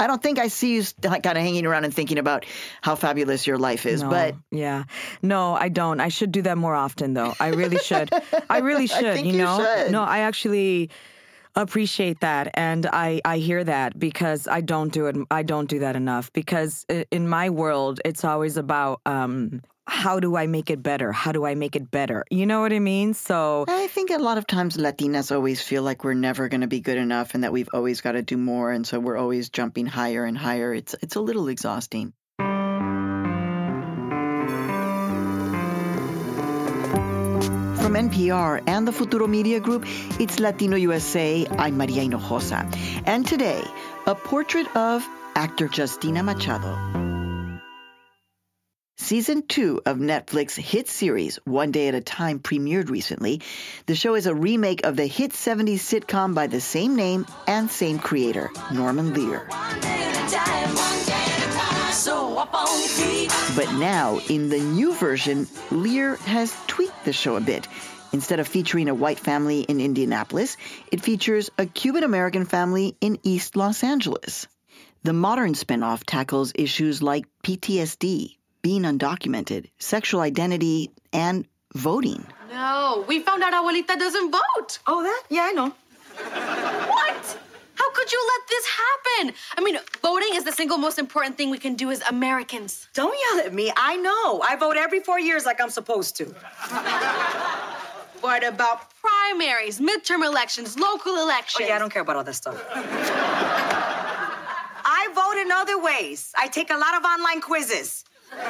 I don't think I see you kind of hanging around and thinking about how fabulous your life is. No, but yeah. No, I don't. I should do that more often, though. I really should. I really should, I think you know? should. No, I actually appreciate that. And I hear that because I don't do it. I don't do that enough because in my world, it's always about how do I make it better? How do I make it better? You know what I mean? So I think a lot of times Latinas always feel like we're never going to be good enough and that we've always got to do more. And so we're always jumping higher and higher. It's a little exhausting. From NPR and the Futuro Media Group, it's Latino USA. I'm Maria Hinojosa. And today, a portrait of actor Justina Machado. Season 2 of Netflix hit series One Day at a Time premiered recently. The show is a remake of the hit 70s sitcom by the same name and same creator, Norman Lear. But now, in the new version, Lear has tweaked the show a bit. Instead of featuring a white family in Indianapolis, it features a Cuban-American family in East Los Angeles. The modern spinoff tackles issues like PTSD, being undocumented, sexual identity, and voting. No, we found out Abuelita doesn't vote. Oh, that? Yeah, I know. What? How could you let this happen? I mean, voting is the single most important thing we can do as Americans. Don't yell at me. I know. I vote every 4 years like I'm supposed to. What about primaries, midterm elections, local elections? Oh, yeah, I don't care about all that stuff. I vote in other ways. I take a lot of online quizzes.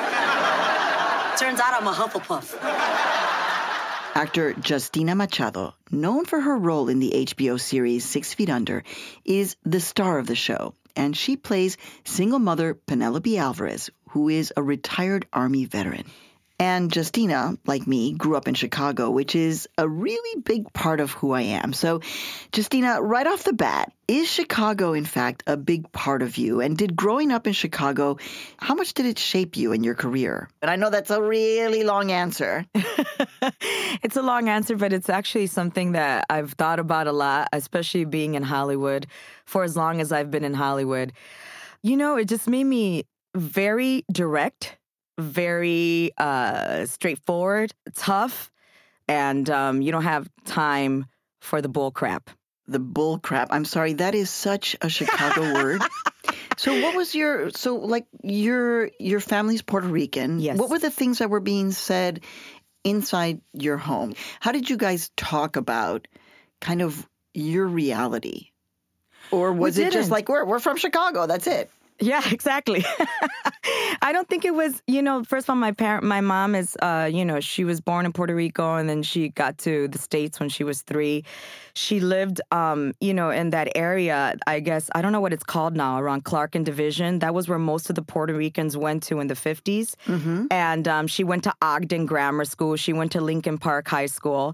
Turns out I'm a Hufflepuff. Actor Justina Machado, known for her role in the HBO series 6 Feet Under, is the star of the show, and she plays single mother Penelope Alvarez, who is a retired Army veteran. And Justina, like me, grew up in Chicago, which is a really big part of who I am. So, Justina, right off the bat, is Chicago, in fact, a big part of you? And did growing up in Chicago, how much did it shape you in your career? And I know that's a really long answer. It's a long answer, but it's actually something that I've thought about a lot, especially being in Hollywood for as long as I've been in Hollywood. You know, it just made me very direct, very straightforward, tough, and you don't have time for the bull crap. The bull crap. I'm sorry, that is such a Chicago word. So what was your family's Puerto Rican. Yes. What were the things that were being said inside your home? How did you guys talk about kind of your reality? Or was it just like, we're from Chicago, that's it? Yeah, exactly. I don't think it was, first of all, my mom is, she was born in Puerto Rico and then she got to the States when she was 3. She lived, in that area, I guess, I don't know what it's called now, around Clark and Division. That was where most of the Puerto Ricans went to in the 50s. Mm-hmm. And she went to Ogden Grammar School. She went to Lincoln Park High School.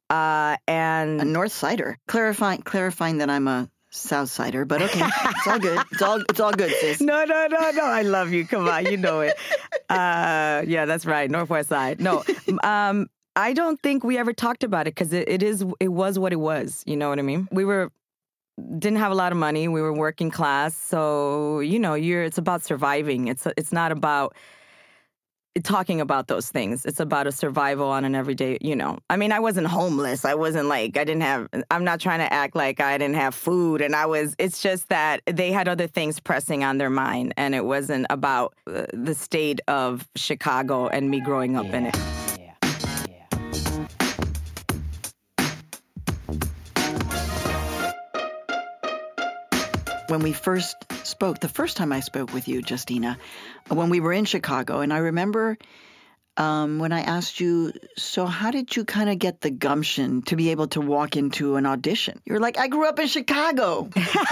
And a North Sider. Clarifying that I'm a South Sider, but okay, it's all good. It's all good, sis. No. I love you. Come on, you know it. Yeah, that's right. Northwest Side. No, I don't think we ever talked about it because it was what it was. You know what I mean? We didn't have a lot of money. We were working class, so it's about surviving. It's not about talking about those things. It's about a survival on an everyday, I mean, I wasn't homeless. I wasn't I'm not trying to act like I didn't have food. And it's just that they had other things pressing on their mind. And it wasn't about the state of Chicago and me growing up in it. When we first spoke, the first time I spoke with you, Justina, when we were in Chicago, and I remember when I asked you, so how did you kind of get the gumption to be able to walk into an audition? You were like, I grew up in Chicago.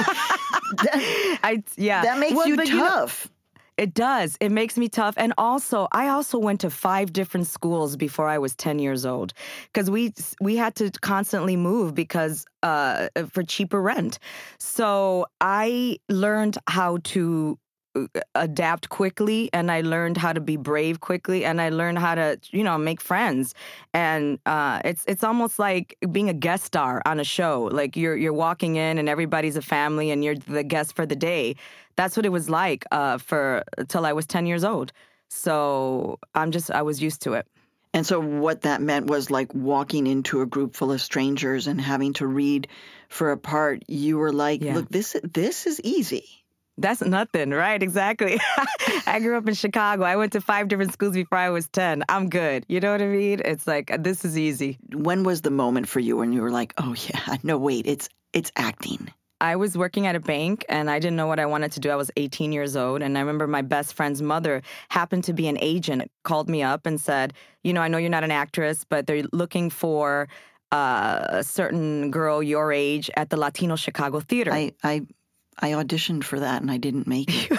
That makes you tough. It does. It makes me tough. And I also went to 5 different schools before I was 10 years old because we had to constantly move because for cheaper rent. So I learned how to adapt quickly, and I learned how to be brave quickly, and I learned how to, make friends. And it's almost like being a guest star on a show. Like you're walking in, and everybody's a family, and you're the guest for the day. That's what it was like till I was 10 years old. So I was used to it. And so what that meant was like walking into a group full of strangers and having to read for a part. You were like, look, this is easy. That's nothing, right? Exactly. I grew up in Chicago. I went to 5 different schools before I was 10. I'm good. You know what I mean? It's like, this is easy. When was the moment for you when you were like, oh yeah, no, wait, it's acting? I was working at a bank, and I didn't know what I wanted to do. I was 18 years old, and I remember my best friend's mother happened to be an agent, called me up and said, I know you're not an actress, but they're looking for a certain girl your age at the Latino Chicago Theater. I auditioned for that, and I didn't make it.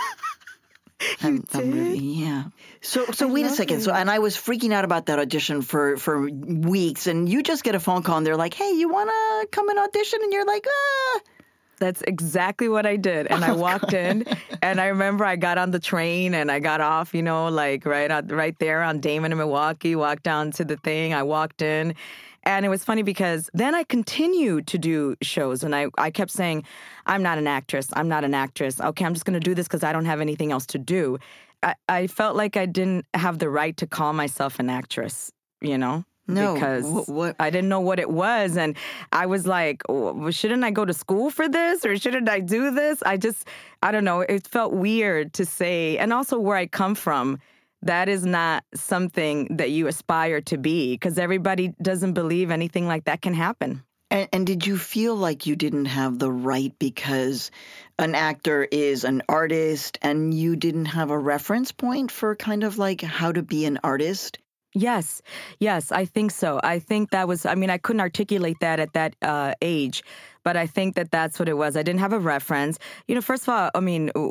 You did? Yeah. So wait a second. So, and I was freaking out about that audition for weeks, and you just get a phone call, and they're like, hey, you want to come and audition? And you're like, ah. That's exactly what I did. And I walked in, and I remember I got on the train, and I got off, like right there on Damon and Milwaukee, walked down to the thing. I walked in. And it was funny because then I continued to do shows, and I kept saying, I'm not an actress. I'm not an actress. Okay, I'm just going to do this because I don't have anything else to do. I felt like I didn't have the right to call myself an actress, No. Because what? I didn't know what it was. And I was like, shouldn't I go to school for this, or shouldn't I do this? I don't know. It felt weird to say. And also where I come from, that is not something that you aspire to be, because everybody doesn't believe anything like that can happen. And did you feel like you didn't have the right because an actor is an artist and you didn't have a reference point for kind of like how to be an artist? Yes, I think so. I think that was, I couldn't articulate that at that age, but I think that that's what it was. I didn't have a reference. First of all,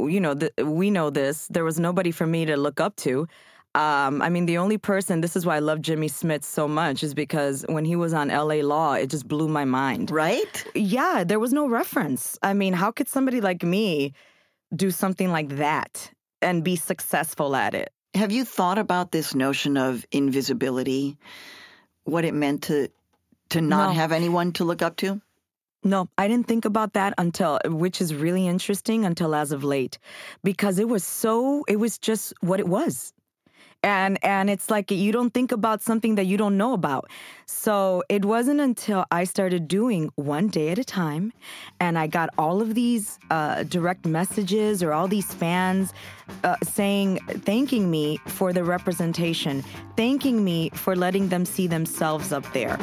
we know this. There was nobody for me to look up to. The only person, this is why I love Jimmy Smits so much, is because when he was on LA Law, it just blew my mind. Right? Yeah, there was no reference. How could somebody like me do something like that and be successful at it? Have you thought about this notion of invisibility? What it meant to not have anyone to look up to? No, I didn't think about that which is really interesting, until as of late, because it was just what it was. And it's like you don't think about something that you don't know about. So it wasn't until I started doing one day at a time, and I got all of these direct messages, or all these fans thanking me for the representation, thanking me for letting them see themselves up there.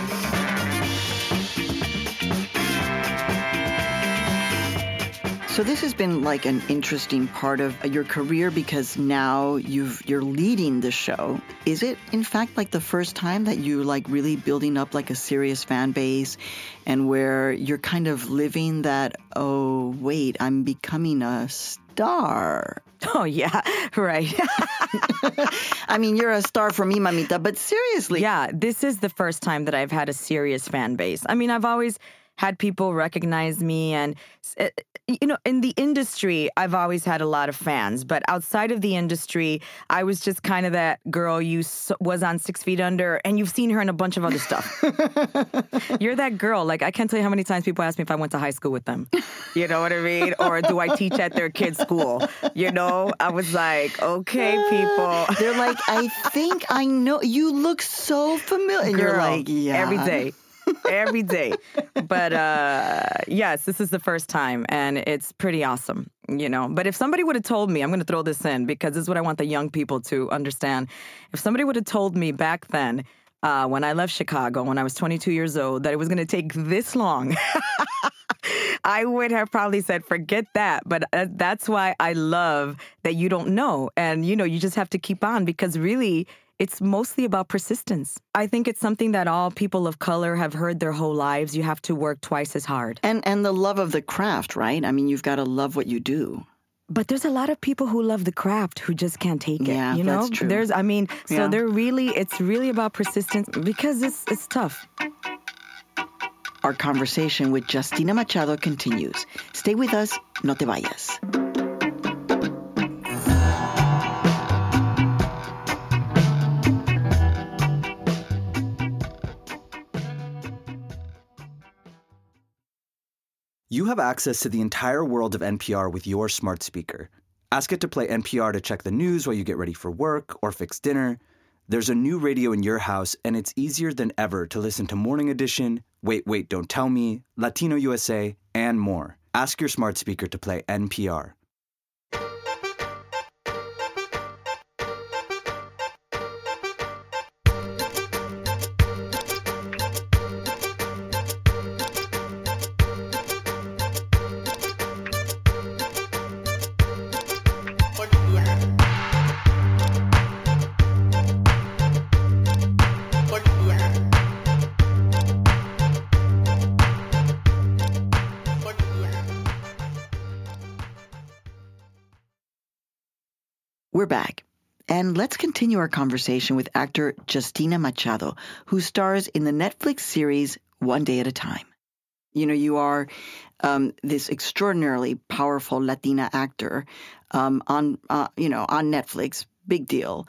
So this has been like an interesting part of your career, because now you're leading the show. Is it in fact like the first time that you like really building up like a serious fan base, and where you're kind of living that, oh wait, I'm becoming a star? Oh yeah, right. You're a star for me, mamita, but seriously. Yeah, this is the first time that I've had a serious fan base. I've always had people recognize me, and in the industry, I've always had a lot of fans, but outside of the industry, I was just kind of that girl was on 6 Feet Under, and you've seen her in a bunch of other stuff. You're that girl. Like, I can't tell you how many times people ask me if I went to high school with them. You know what I mean? Or do I teach at their kids' school? I was like, okay, people. They're like, I think I know. You look so familiar. And girl, you're like, yeah. Every day. Every day. But yes, this is the first time, and it's pretty awesome, But if somebody would have told me, I'm going to throw this in because this is what I want the young people to understand. If somebody would have told me back then, when I left Chicago, when I was 22 years old, that it was going to take this long, I would have probably said, forget that. But that's why I love that you don't know. And, you just have to keep on, because really, it's mostly about persistence. I think it's something that all people of color have heard their whole lives. You have to work twice as hard. And the love of the craft, right? You've got to love what you do. But there's a lot of people who love the craft who just can't take it. Yeah, that's true. So it's really about persistence, because it's tough. Our conversation with Justina Machado continues. Stay with us, no te vayas. You have access to the entire world of NPR with your smart speaker. Ask it to play NPR to check the news while you get ready for work or fix dinner. There's a new radio in your house, and it's easier than ever to listen to Morning Edition, Wait, Wait, Don't Tell Me, Latino USA, and more. Ask your smart speaker to play NPR. We're back. And let's continue our conversation with actor Justina Machado, who stars in the Netflix series One Day at a Time. You know, you are this extraordinarily powerful Latina actor on Netflix. Big deal.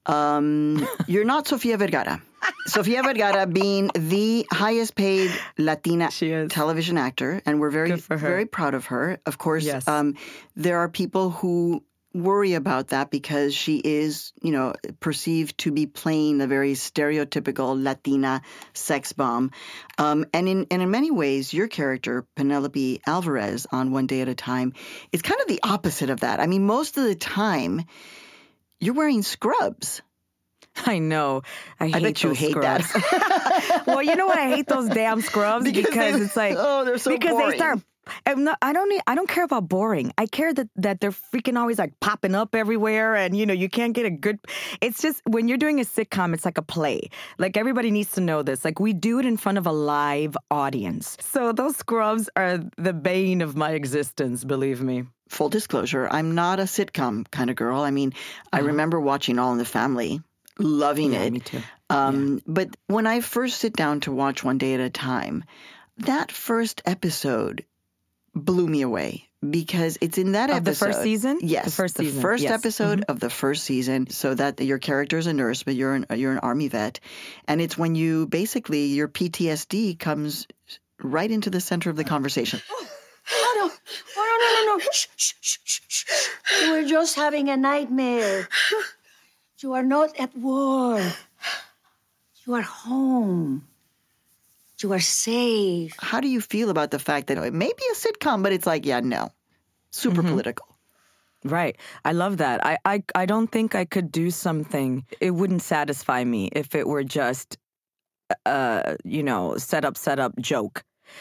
You're not Sofia Vergara. Sofia Vergara being the highest paid Latina television actor, and we're very proud of her. Of course, Yes. There are people who worry about that because she is, perceived to be playing the very stereotypical Latina sex bomb. And in many ways, your character, Penelope Alvarez on One Day at a Time, is kind of the opposite of that. I mean, most of the time, you're wearing scrubs. I know. I bet you those hate scrubs. that. Well, you know what? I hate those damn scrubs because it's like, they're so because boring. they start. I don't care about boring. I care that they're freaking always like popping up everywhere, and you can't get a good. It's just when you're doing a sitcom, it's like a play. Like everybody needs to know this. Like we do it in front of a live audience. So those scrubs are the bane of my existence. Believe me. Full disclosure, I'm not a sitcom kind of girl. I mean, I remember watching All in the Family, loving it. Me too. But when I first sit down to watch One Day at a Time, that first episode blew me away because it's in that Of episode. the first season? Yes. The first season. The first Yes. episode of the first season, so that your character is a nurse, but you're an Army vet. And it's when your PTSD comes right into the center of the conversation. Oh, no. Shh, shh, shh, shh, shh. You were just having a nightmare. You are not at war. You are home. You are safe. How do you feel about the fact that it may be a sitcom, but it's like, yeah, no, super political? Right. I love that. I don't think I could do something. It wouldn't satisfy me if it were just, set up joke.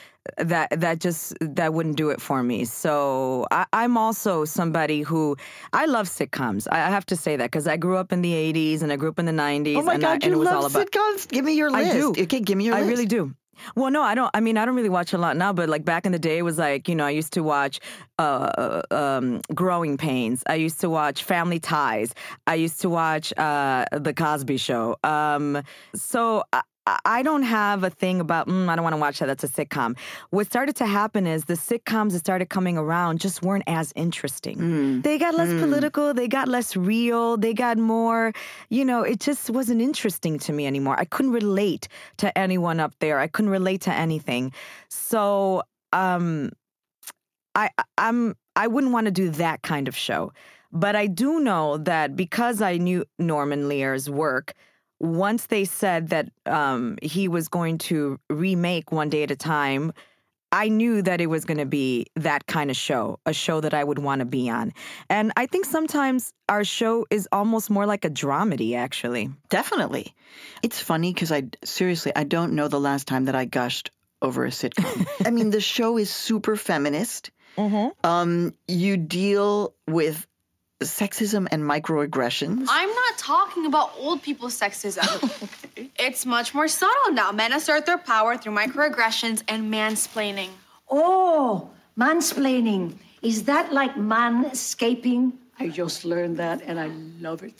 That wouldn't do it for me. So I'm also somebody who, I love sitcoms. I have to say that because I grew up in the 80s and I grew up in the 90s. Oh my God, and you it was love all about sitcoms? Give me your list. I do. Okay, give me your list. I really do. Well, no, I don't. I mean, I don't really watch a lot now, but like back in the day, it was like, I used to watch Growing Pains. I used to watch Family Ties. I used to watch The Cosby Show. So I don't have a thing about, I don't want to watch that. That's a sitcom. What started to happen is the sitcoms that started coming around just weren't as interesting. They got less political. They got less real. They got more, it just wasn't interesting to me anymore. I couldn't relate to anyone up there. I couldn't relate to anything. So I wouldn't want to do that kind of show. But I do know that because I knew Norman Lear's work, once they said that he was going to remake One Day at a Time, I knew that it was going to be that kind of show, a show that I would want to be on. And I think sometimes our show is almost more like a dramedy, actually. Definitely. It's funny because I don't know the last time that I gushed over a sitcom. I mean, the show is super feminist. You deal with sexism and microaggressions. I'm not talking about old people's sexism. It's much more subtle now. Men assert their power through microaggressions and mansplaining. Oh, mansplaining. Is that like manscaping? I just learned that and I love it.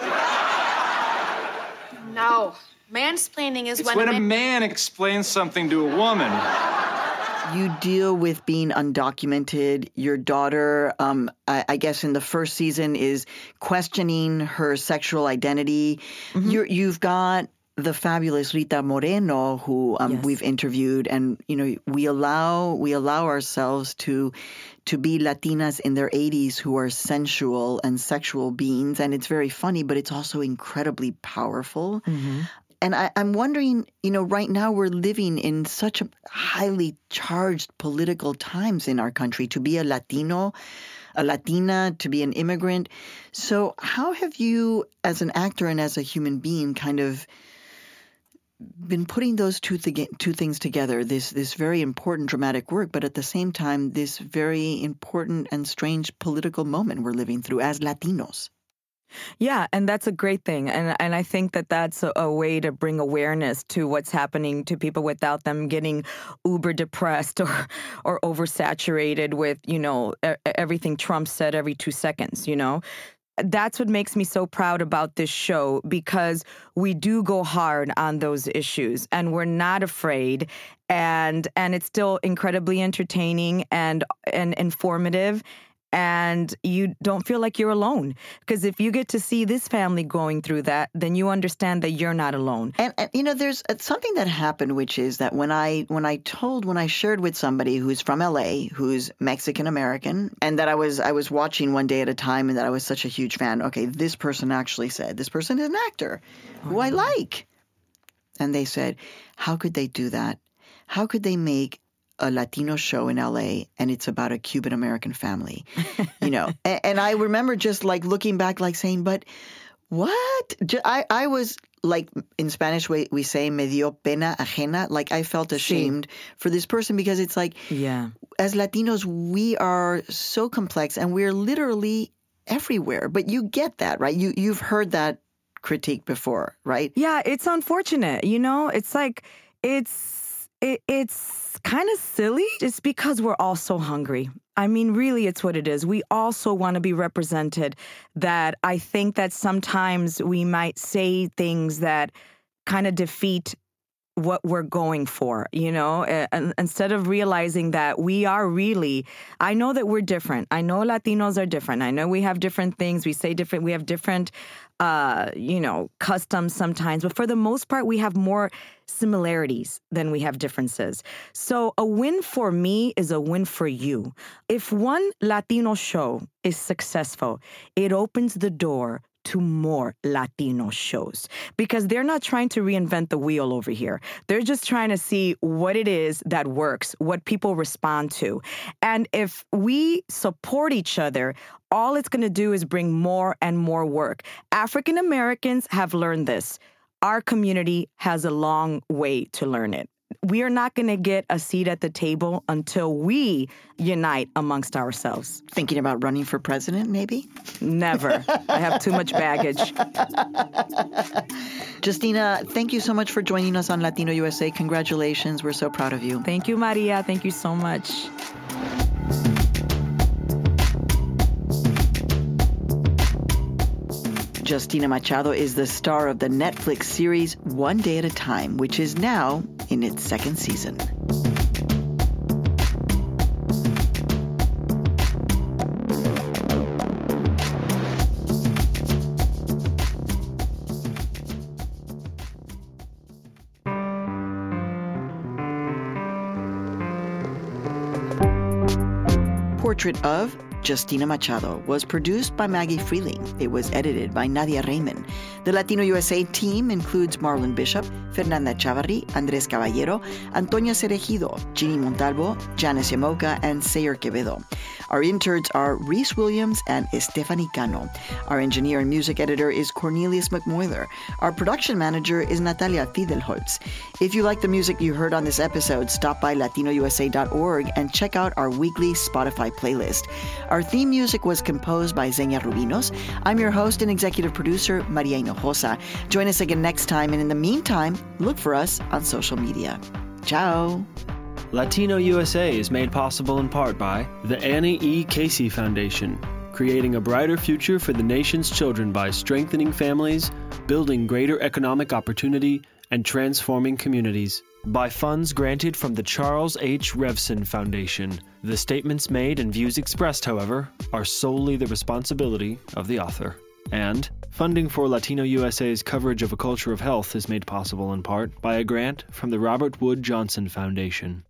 No. Mansplaining is It's when a man explains something to a woman. You deal with being undocumented. Your daughter, I guess in the first season, is questioning her sexual identity. You've got the fabulous Rita Moreno, who we've interviewed, and we allow ourselves to be Latinas in their 80s who are sensual and sexual beings, and it's very funny, but it's also incredibly powerful. Mm-hmm. And I'm wondering, right now we're living in such a highly charged political times in our country. To be a Latino, a Latina, to be an immigrant. So how have you, as an actor and as a human being, kind of been putting those two things together, this very important dramatic work, but at the same time, this very important and strange political moment we're living through as Latinos? Yeah, and that's a great thing. And I think that that's a way to bring awareness to what's happening to people without them getting uber depressed or oversaturated with, everything Trump said every 2 seconds, That's what makes me so proud about this show, because we do go hard on those issues and we're not afraid, and it's still incredibly entertaining and informative. And you don't feel like you're alone. Because if you get to see this family going through that, then you understand that you're not alone. And there's something that happened, which is that when I shared with somebody who's from LA, who's Mexican American, and that I was watching one day at a time, and that I was such a huge fan. Okay, this person actually said, this person is an actor who I like. And they said, how could they do that? How could they make a Latino show in LA and it's about a Cuban American family, and I remember just like looking back, like saying, but what? I was like, in Spanish, we say me dio pena ajena. Like I felt ashamed for this person, because it's like, as Latinos, we are so complex and we're literally everywhere, but you get that, right? You've heard that critique before, right? Yeah. It's unfortunate. It's like, it's kind of silly. It's because we're all so hungry. I mean, really, it's what it is. We also want to be represented. That I think that sometimes we might say things that kind of defeat what we're going for, and instead of realizing that we are really, I know that we're different. I know Latinos are different. I know we have different things. We say different. We have different, customs sometimes. But for the most part, we have more similarities than we have differences. So a win for me is a win for you. If one Latino show is successful, it opens the door to more Latino shows, because they're not trying to reinvent the wheel over here. They're just trying to see what it is that works, what people respond to. And if we support each other, all it's going to do is bring more and more work. African Americans have learned this. Our community has a long way to learn it. We are not going to get a seat at the table until we unite amongst ourselves. Thinking about running for president, maybe? Never. I have too much baggage. Justina, thank you so much for joining us on Latino USA. Congratulations. We're so proud of you. Thank you, Maria. Thank you so much. Justina Machado is the star of the Netflix series One Day at a Time, which is now in its second season. Portrait of Justina Machado was produced by Maggie Freeling. It was edited by Nadia Raymond. The Latino USA team includes Marlon Bishop, Fernanda Chavarri, Andres Caballero, Antonia Cerejido, Ginny Montalvo, Janice Yamoka, and Sayer Quevedo. Our interns are Reese Williams and Estefany Cano. Our engineer and music editor is Cornelius McMoyler. Our production manager is Natalia Fidelholtz. If you like the music you heard on this episode, stop by latinousa.org and check out our weekly Spotify playlist. Our theme music was composed by Xenia Rubinos. I'm your host and executive producer, Maria Hinojosa. Join us again next time, and in the meantime, look for us on social media. Ciao! Latino USA is made possible in part by the Annie E. Casey Foundation, creating a brighter future for the nation's children by strengthening families, building greater economic opportunity, and transforming communities. By funds granted from the Charles H. Revson Foundation. The statements made and views expressed, however, are solely the responsibility of the author. And funding for Latino USA's coverage of a culture of health is made possible in part by a grant from the Robert Wood Johnson Foundation.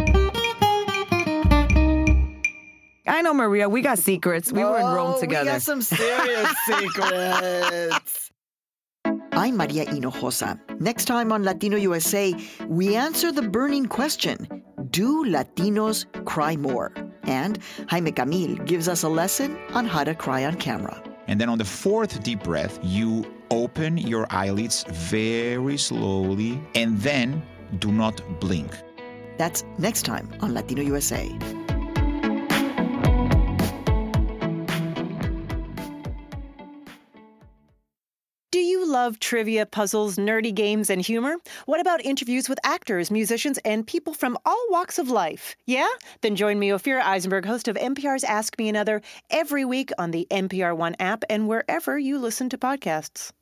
I know, Maria. We got secrets. We were in Rome together. We got some serious secrets. I'm Maria Hinojosa. Next time on Latino USA, we answer the burning question, do Latinos cry more? And Jaime Camil gives us a lesson on how to cry on camera. And then on the fourth deep breath, you open your eyelids very slowly and then do not blink. That's next time on Latino USA. Do you love trivia, puzzles, nerdy games, and humor? What about interviews with actors, musicians, and people from all walks of life? Yeah? Then join me, Ophira Eisenberg, host of NPR's Ask Me Another, every week on the NPR One app and wherever you listen to podcasts.